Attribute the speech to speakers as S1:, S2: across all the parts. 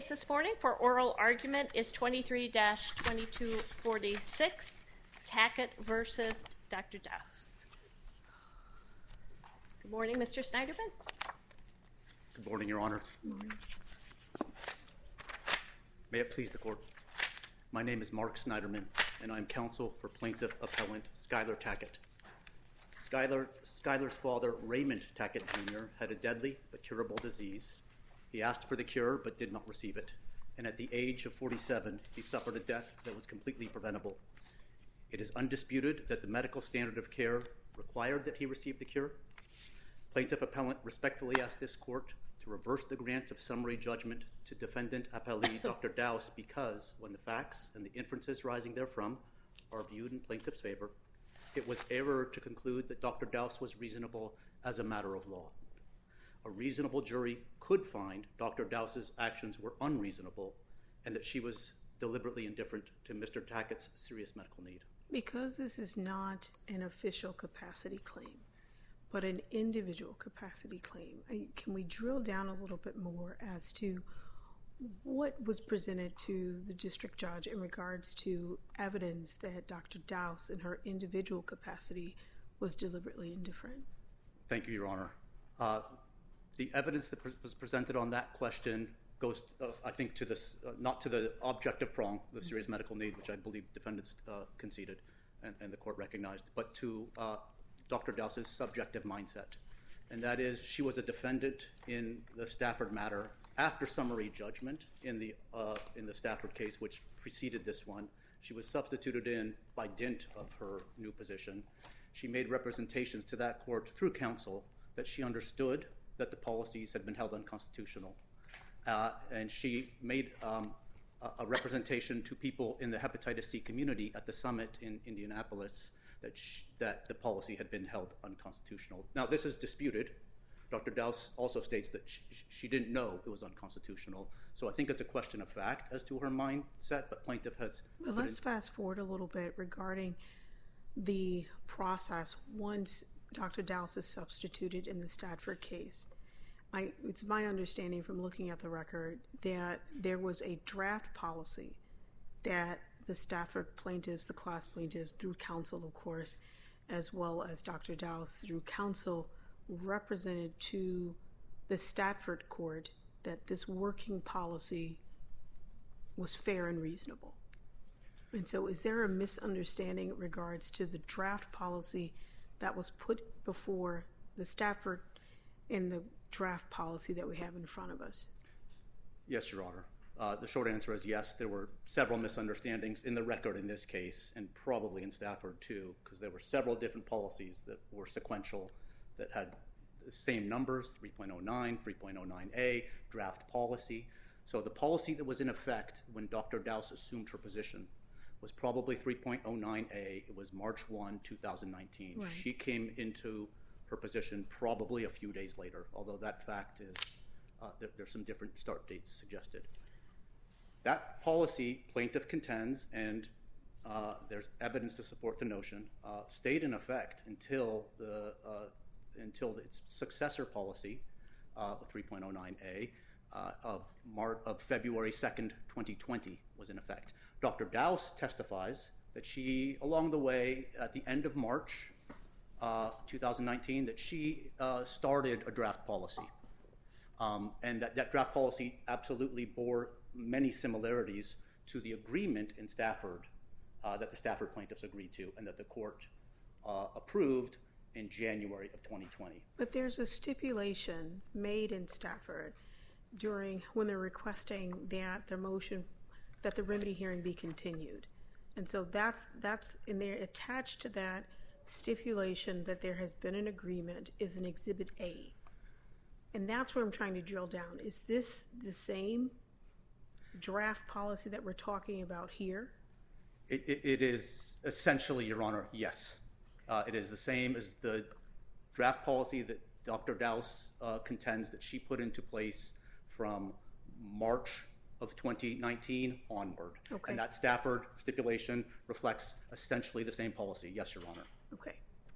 S1: this morning for oral argument is 23-2246, Tackett versus Dr. Dowse. Good morning, Mr. Snyderman.
S2: Good morning, Your Honors.
S1: Good morning.
S2: May it please the Court. My name is Mark Snyderman, and I'm counsel for Plaintiff Appellant Skylar Tackett. Skylar's father, Raymond Tackett Jr., had a deadly but curable disease. He asked for the cure but did not receive it, and at the age of 47, he suffered a death that was completely preventable. It is undisputed that the medical standard of care required that he receive the cure. Plaintiff Appellant respectfully asks this Court to reverse the grant of summary judgment to defendant appellee Dr. Dowse because, when the facts and the inferences rising therefrom are viewed in plaintiff's favor, it was error to conclude that Dr. Dowse was reasonable as a matter of law. A reasonable jury could find Dr. Dowse's actions were unreasonable and that she was deliberately indifferent to Mr. Tackett's serious medical need.
S3: Because this is not an official capacity claim, but an individual capacity claim, can we drill down a little bit more as to what was presented to the district judge in regards to evidence that Dr. Dowse in her individual capacity was deliberately indifferent?
S2: Thank you, Your Honor. The evidence that was presented on that question goes, I think, to this, not to the objective prong, the serious medical need, which I believe defendants conceded and the Court recognized, but to Dr. Dowse's subjective mindset. And that is, she was a defendant in the Stafford matter after summary judgment in the Stafford case, which preceded this one. She was substituted in by dint of her new position. She made representations to that court through counsel that she understood that the policies had been held unconstitutional. And she made a representation to people in the hepatitis C community at the summit in Indianapolis that the policy had been held unconstitutional. Now, this is disputed. Dr. Dowse also states that she didn't know it was unconstitutional. So I think it's a question of fact as to her mindset, but plaintiff has...
S3: Well, let's fast forward a little bit regarding the process once Dr. Dowse is substituted in the Stafford case. It's my understanding from looking at the record that there was a draft policy that the Stafford plaintiffs, the class plaintiffs, through counsel, of course, as well as Dr. Dowse through counsel, represented to the Stafford court that this working policy was fair and reasonable. And so is there a misunderstanding in regards to the draft policy that was put before the Stafford in the draft policy that we have in front of us?
S2: Yes, Your Honor. The short answer is yes. There were several misunderstandings in the record in this case, and probably in Stafford too, because there were several different policies that were sequential that had the same numbers, 3.09, 3.09a, draft policy. So the policy that was in effect when Dr. Dowse assumed her position was probably 3.09a. It was March 1, 2019. Right. She came into her position probably a few days later, although that fact is there's some different start dates suggested. That policy, plaintiff contends, and there's evidence to support the notion, stayed in effect until its successor policy, 3.09a, of February 2nd, 2020 was in effect. Dr. Dowse testifies that she, along the way, at the end of March 2019, that she started a draft policy. And that draft policy absolutely bore many similarities to the agreement in Stafford that the Stafford plaintiffs agreed to and that the court approved in January of 2020.
S3: But there's a stipulation made in Stafford when they're requesting that their motion, that the remedy hearing be continued. And so that's in there, attached to that stipulation that there has been an agreement is an Exhibit A. And that's where I'm trying to drill down. Is this the same draft policy that we're talking about here?
S2: It is essentially, Your Honor, yes. It is the same as the draft policy that Dr. Dowse contends that she put into place from March of 2019 onward. Okay. And that Stafford stipulation reflects essentially the same policy. Yes, Your Honor.
S3: Okay.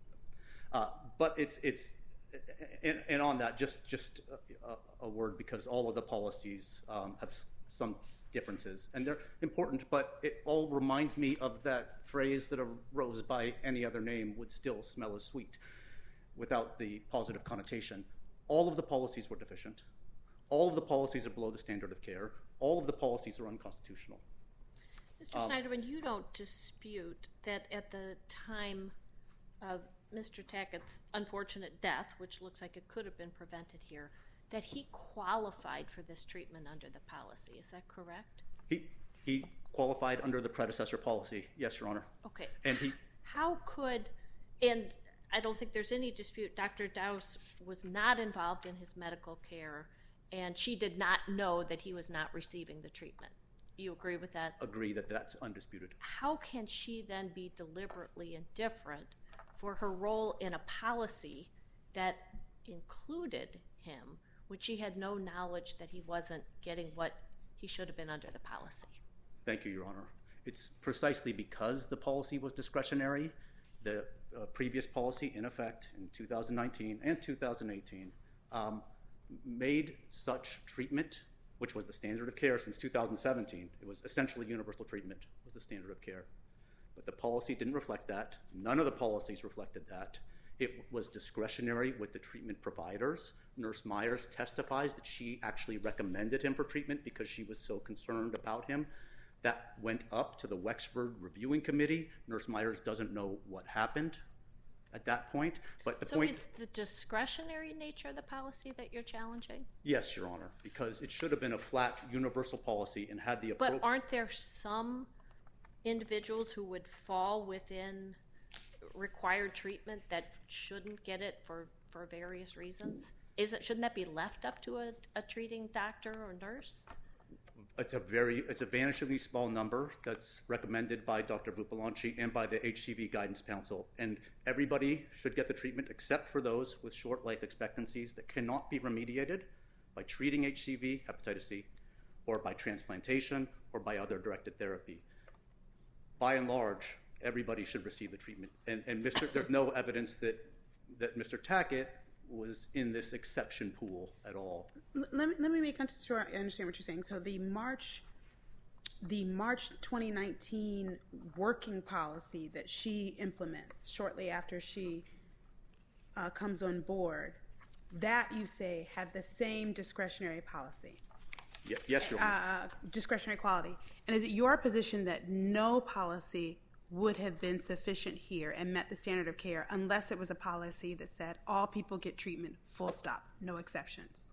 S2: But it's and on that, just a word, because all of the policies have some differences, and they're important, but it all reminds me of that phrase that a rose by any other name would still smell as sweet, without the positive connotation. All of the policies were deficient. All of the policies are below the standard of care. All of the policies are unconstitutional.
S1: Mr. Snyderman, you don't dispute that at the time of Mr. Tackett's unfortunate death, which looks like it could have been prevented here, that he qualified for this treatment under the policy. Is that correct?
S2: He qualified under the predecessor policy, yes, Your Honor.
S1: Okay.
S2: And
S1: how could, and I don't think there's any dispute, Dr. Dowse was not involved in his medical care, and she did not know that he was not receiving the treatment. You agree with that?
S2: Agree that that's undisputed.
S1: How can she then be deliberately indifferent for her role in a policy that included him when she had no knowledge that he wasn't getting what he should have been under the policy?
S2: Thank you, Your Honor. It's precisely because the policy was discretionary, the previous policy in effect in 2019 and 2018 made such treatment, which was the standard of care since 2017. It was essentially universal treatment was the standard of care. But the policy didn't reflect that. None of the policies reflected that. It was discretionary with the treatment providers. Nurse Myers testifies that she actually recommended him for treatment because she was so concerned about him. That went up to the Wexford Reviewing Committee. Nurse Myers doesn't know what happened at that point. But
S1: it's the discretionary nature of the policy that you're challenging?
S2: Yes, Your Honor, because it should have been a flat universal policy and had the appropriate...
S1: But aren't there some individuals who would fall within required treatment that shouldn't get it for various reasons? Shouldn't that be left up to a treating doctor or nurse?
S2: It's a vanishingly small number that's recommended by Dr. Vupalanchi and by the HCV Guidance Council. And everybody should get the treatment except for those with short life expectancies that cannot be remediated by treating HCV, hepatitis C, or by transplantation or by other directed therapy. By and large, everybody should receive the treatment. And there's no evidence that Mr. Tackett was in this exception pool at all.
S4: Let me make sure I understand what you're saying. So the March 2019 working policy that she implements shortly after she comes on board, that you say had the same discretionary policy?
S2: Yes, Your Honor.
S4: Discretionary quality. And is it your position that no policy would have been sufficient here and met the standard of care unless it was a policy that said all people get treatment, full stop, no exceptions?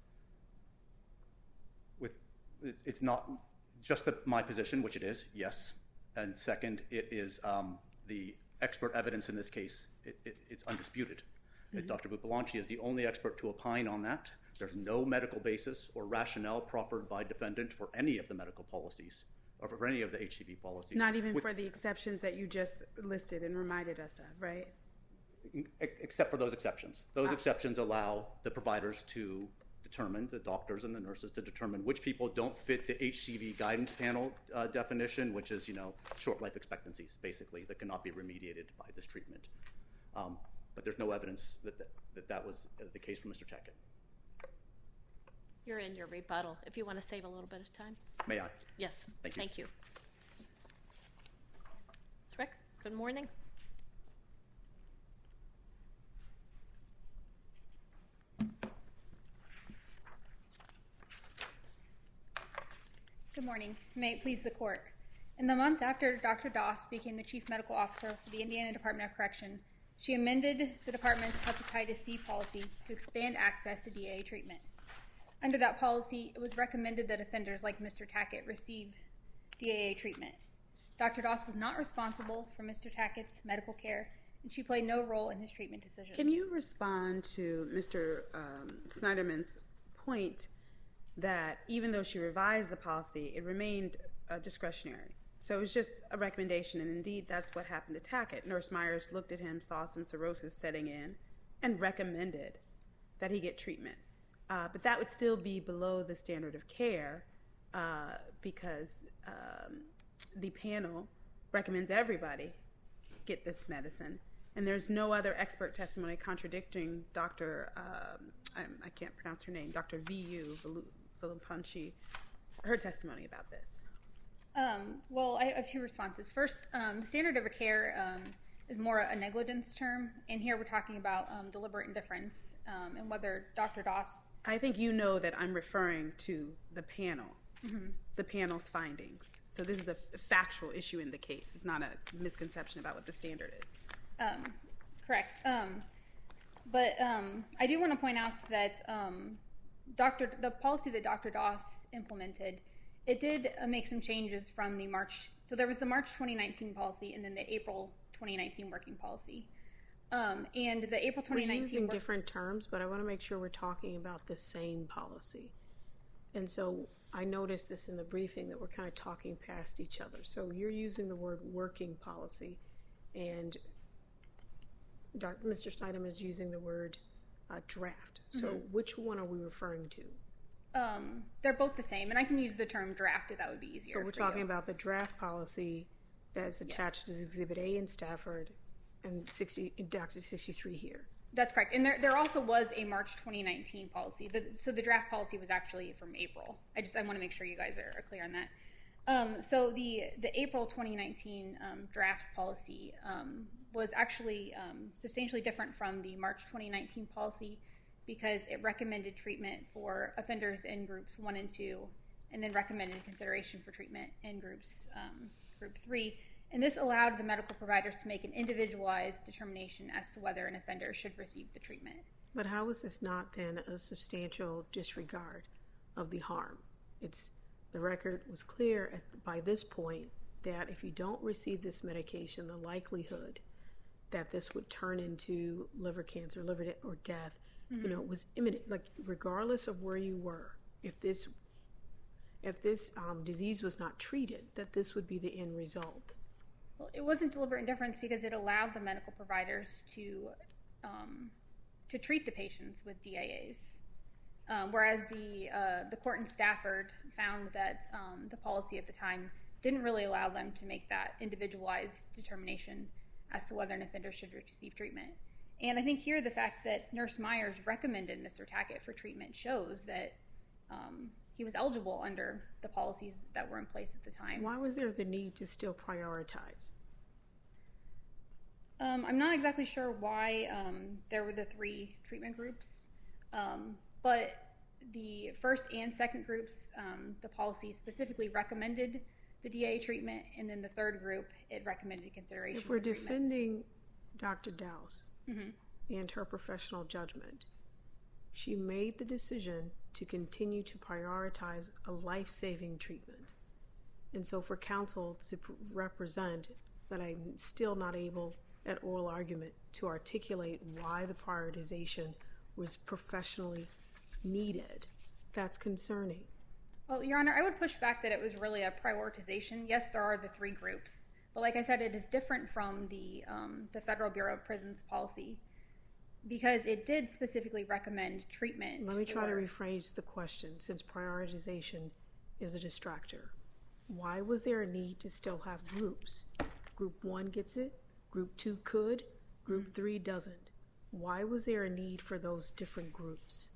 S2: It's not just my position, which it is, yes. And second, it is the expert evidence in this case, it's undisputed. Mm-hmm. Dr. Vupalanchi is the only expert to opine on that. There's no medical basis or rationale proffered by defendant for any of the medical policies or for any of the HCV policies.
S4: Not even for the exceptions that you just listed and reminded us of, right?
S2: Except for those exceptions. Those exceptions allow the providers to determine, the doctors and the nurses to determine which people don't fit the HCV guidance panel definition, which is, short life expectancies, basically, that cannot be remediated by this treatment. But there's no evidence that was the case for Mr. Tackett.
S1: You're in your rebuttal. If you want to save a little bit of time.
S2: May I?
S1: Yes.
S2: Thank you.
S1: Ms. Rick, good morning.
S5: Good morning. May it please the court. In the month after Dr. Doss became the chief medical officer for the Indiana Department of Correction, she amended the department's hepatitis C policy to expand access to DAA treatment. Under that policy, it was recommended that offenders like Mr. Tackett receive DAA treatment. Dr. Doss was not responsible for Mr. Tackett's medical care, and she played no role in his treatment decisions.
S4: Can you respond to Mr. Snyderman's point that even though she revised the policy, it remained discretionary? So it was just a recommendation, and indeed that's what happened to Tackett. Nurse Myers looked at him, saw some cirrhosis setting in, and recommended that he get treatment. But that would still be below the standard of care because the panel recommends everybody get this medicine. And there's no other expert testimony contradicting Dr. I can't pronounce her name, Dr. V.U. Vupalanchi, her testimony about this?
S5: Well, I have two responses. First, the standard of care is more a negligence term, and here we're talking about deliberate indifference and whether Dr. Doss...
S4: I think you know that I'm referring to the panel, the panel's findings. So this is a factual issue in the case. It's not a misconception about what the standard is.
S5: Correct. But I do want to point out that the policy that Dr. Doss implemented, it did make some changes from the March. So there was the March 2019 policy and then the April 2019 working policy. And the April 2019...
S3: We're using different terms, but I want to make sure we're talking about the same policy. And so I noticed this in the briefing that we're kind of talking past each other. So you're using the word working policy, and Mr. Snyderman is using the word draft. So which one are we referring to?
S5: They're both the same, and I can use the term draft if that would be easier.
S3: So we're talking about the draft policy that's attached as Exhibit A in Stafford and Docket 63 here.
S5: That's correct. And there also was a March 2019 policy. So the draft policy was actually from April. I want to make sure you guys are clear on that. So the April 2019 draft policy was actually substantially different from the March 2019 policy because it recommended treatment for offenders in groups 1 and 2 and then recommended consideration for treatment in group 3. And this allowed the medical providers to make an individualized determination as to whether an offender should receive the treatment.
S3: But how is this not then a substantial disregard of the harm? The record was clear by this point that if you don't receive this medication, the likelihood that this would turn into liver cancer, liver or death, was imminent. Like regardless of where you were, if this disease was not treated, that this would be the end result.
S5: Well, it wasn't deliberate indifference because it allowed the medical providers to treat the patients with DAAs, whereas the court in Stafford found that the policy at the time didn't really allow them to make that individualized determination as to whether an offender should receive treatment. And I think here the fact that Nurse Myers recommended Mr. Tackett for treatment shows that he was eligible under the policies that were in place at the time.
S3: Why was there the need to still prioritize?
S5: I'm not exactly sure why there were the 3 treatment groups, but the first and second groups, the policy specifically recommended the DAA treatment, and then the third group, it recommended consideration
S3: for treatment. If we're defending Dr. Dowse and her professional judgment, she made the decision to continue to prioritize a life-saving treatment. And so for counsel to represent that I'm still not able at oral argument to articulate why the prioritization was professionally needed, that's concerning.
S5: Well, Your Honor, I would push back that it was really a prioritization. Yes, there are the 3 groups, but like I said, it is different from the Federal Bureau of Prisons policy because it did specifically recommend treatment.
S3: Let me try to rephrase the question since prioritization is a distractor. Why was there a need to still have groups? Group 1 gets it, Group 2 could, Group 3 doesn't. Why was there a need for those different groups?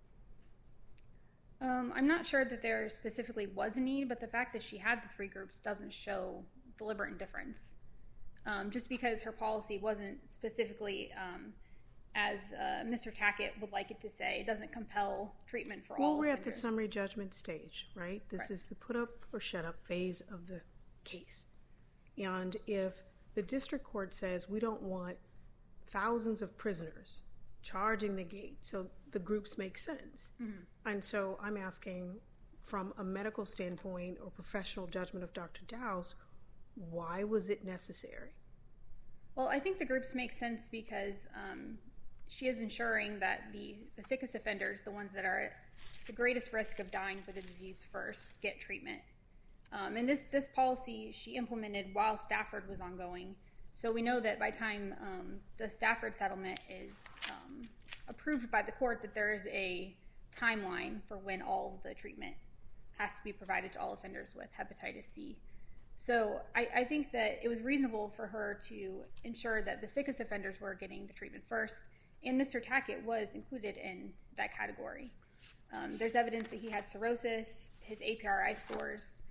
S5: I'm not sure that there specifically was a need, but the fact that she had the 3 groups doesn't show deliberate indifference. Just because her policy wasn't specifically, as Mr. Tackett would like it to say, it doesn't compel treatment for all offenders.
S3: Well, we're at the summary judgment stage, right? This is the put up or shut up phase of the case. And if the district court says we don't want thousands of prisoners charging the gate, so the groups make sense. And so I'm asking from a medical standpoint or professional judgment of Dr. Dowse, why was it necessary?
S5: Well, I think the groups make sense because she is ensuring that the sickest offenders, the ones that are at the greatest risk of dying for the disease first, get treatment. And this policy she implemented while Stafford was ongoing. So we know that by the time the Stafford settlement is approved by the court that there is a timeline for when all of the treatment has to be provided to all offenders with hepatitis C. So I think that it was reasonable for her to ensure that the sickest offenders were getting the treatment first, and Mr. Tackett was included in that category. There's evidence that he had cirrhosis. His APRI scores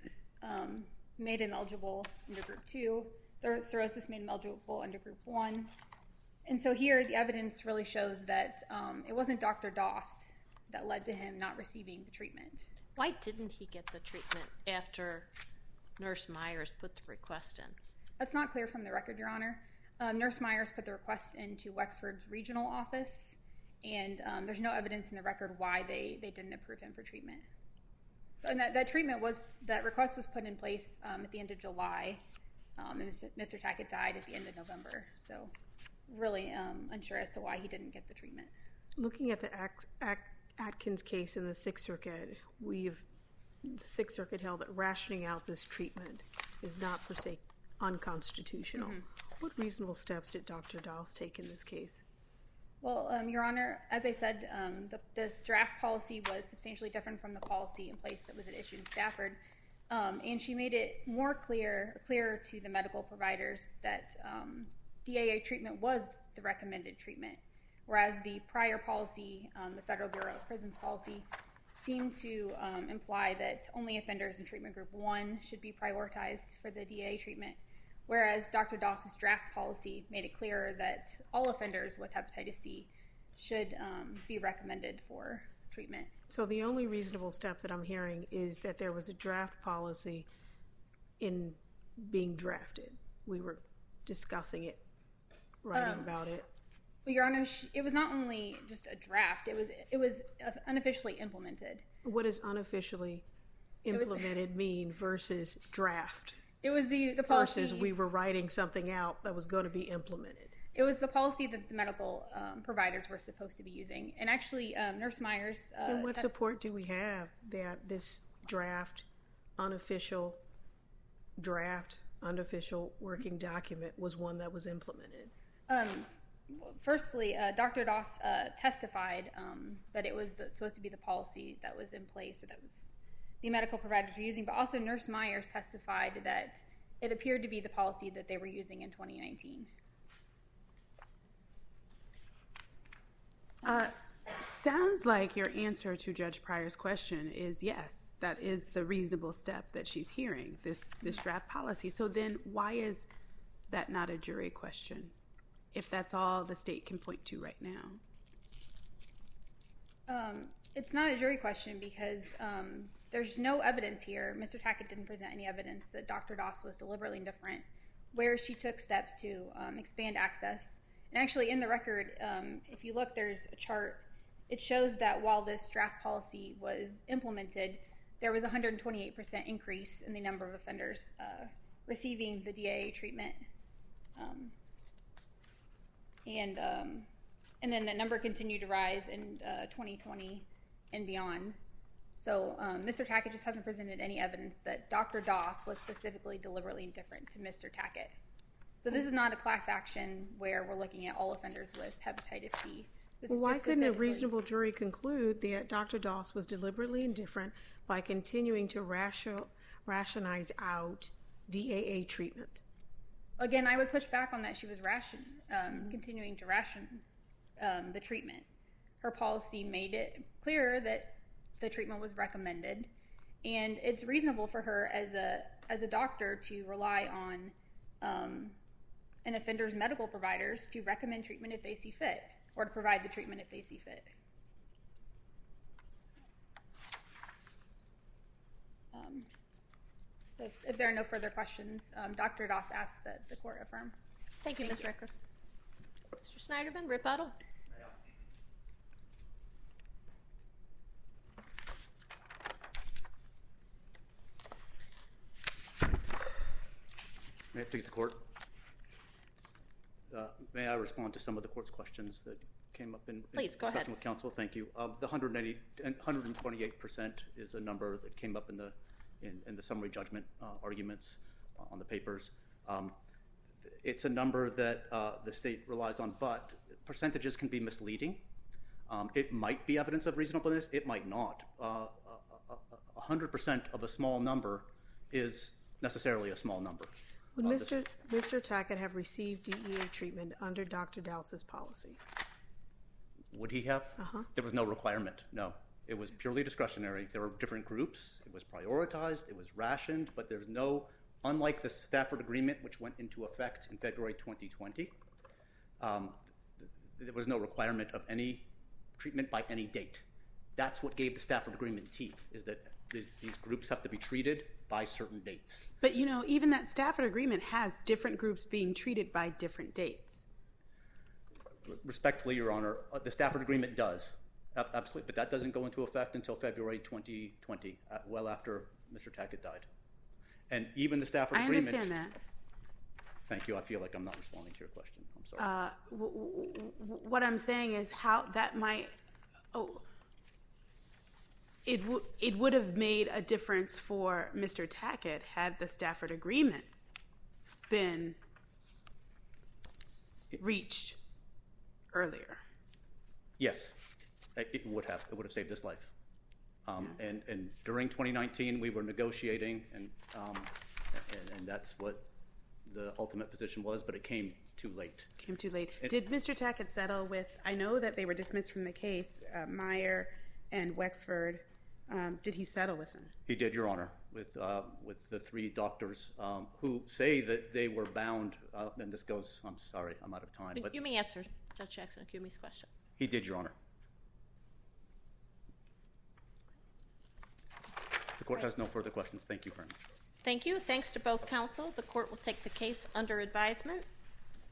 S5: made him eligible under Group 2. The cirrhosis made him eligible under Group 1. And so here the evidence really shows that it wasn't Dr. Doss that led to him not receiving the treatment.
S1: Why didn't he get the treatment after Nurse Myers put the request in?
S5: That's not clear from the record, Your Honor. Nurse Myers put the request into Wexford's regional office, and there's no evidence in the record why they didn't approve him for treatment. So, and that request was put in place at the end of July, and Mr. Tackett died at the end of November. So really unsure as to why he didn't get the treatment.
S3: Looking at the Atkins case in the Sixth Circuit, the Sixth Circuit held that rationing out this treatment is not per se unconstitutional. What reasonable steps did Dr. Doss take in this case?
S5: Well, Your Honor, as I said, the draft policy was substantially different from the policy in place that was at issue in Stafford, and she made it clearer to the medical providers that DAA treatment was the recommended treatment, whereas the prior policy, the Federal Bureau of Prisons policy, seemed to imply that only offenders in treatment group 1 should be prioritized for the DAA treatment, whereas Dr. Doss's draft policy made it clearer that all offenders with hepatitis C should be recommended for treatment.
S3: So the only reasonable step that I'm hearing is that there was a draft policy in being drafted. We were discussing it, writing about it.
S5: Well, Your Honor, it was not only just a draft; it was unofficially implemented.
S3: What does unofficially implemented mean versus draft?
S5: It was the policy.
S3: Versus we were writing something out that was going to be implemented.
S5: It was the policy that the medical providers were supposed to be using, and actually, Nurse Myers.
S3: And what support do we have that this unofficial working document was one that was implemented?
S5: Firstly, Dr. Doss testified that it was supposed to be the policy that was in place, or that was the medical providers were using, but also Nurse Myers testified that it appeared to be the policy that they were using in 2019.
S4: Sounds like your answer to Judge Pryor's question is yes, that is the reasonable step that she's hearing, this draft policy. So then why is that not a jury question, if that's all the state can point to right now?
S5: It's not a jury question because there's no evidence here. Mr. Tackett didn't present any evidence that Dr. Doss was deliberately indifferent, where she took steps to expand access. And actually in the record, if you look, there's a chart. It shows that while this draft policy was implemented, there was a 128% increase in the number of offenders receiving the DAA treatment. And then that number continued to rise in 2020 and beyond. So Mr. Tackett just hasn't presented any evidence that Dr. Doss was specifically deliberately indifferent to Mr. Tackett. So this is not a class action where we're looking at all offenders with hepatitis C.
S3: Well, why couldn't a reasonable jury conclude that Dr. Doss was deliberately indifferent by continuing to rationalize out DAA treatment?
S5: Again, I would push back on that. She was continuing to ration the treatment. Her policy made it clear that the treatment was recommended, and it's reasonable for her as a doctor to rely on an offender's medical providers to recommend treatment if they see fit, or to provide the treatment if they see fit. If there are no further questions, Dr. Doss asks that the court affirm.
S1: Thank you, Ms. Ricker. Mr. Snyderman, rebuttal.
S2: May it please the court? May I respond to some of the court's questions that came up in discussion with counsel? Thank you. The 128% is a number that came up in the summary judgment arguments on the papers. It's a number that the state relies on, but percentages can be misleading. It might be evidence of reasonableness. It might not. 100% of a small number is necessarily a small number.
S3: Would Mr. Tackett have received DEA treatment under Dr. Doss's policy?
S2: Would he have? There was no requirement, no. It was purely discretionary. There were different groups. It was prioritized. It was rationed. But there's no, unlike the Stafford Agreement, which went into effect in February 2020, there was no requirement of any treatment by any date. That's what gave the Stafford Agreement teeth, is that these groups have to be treated by certain dates.
S4: But, even that Stafford Agreement has different groups being treated by different dates.
S2: Respectfully, Your Honor, the Stafford Agreement does. Absolutely. But that doesn't go into effect until February 2020, well after Mr. Tackett died. And even the Stafford Agreement...
S4: I understand that.
S2: Thank you. I feel like I'm not responding to your question. I'm sorry.
S4: What I'm saying is how that might... It would have made a difference for Mr. Tackett had the Stafford Agreement been reached earlier.
S2: Yes, it would have. It would have saved his life. And during 2019, we were negotiating, and that's what the ultimate position was, but it came too late.
S4: Did Mr. Tackett settle with, I know that they were dismissed from the case, Meyer and Wexford. Did he settle with them?
S2: He did, Your Honor, with the three doctors who say that they were bound, and this goes, I'm sorry, I'm out of time. But
S1: you may answer Judge Jackson-Akumi's question.
S2: He did, Your Honor. The court has no further questions. Thank you very much.
S1: Thank you. Thanks to both counsel. The court will take the case under advisement.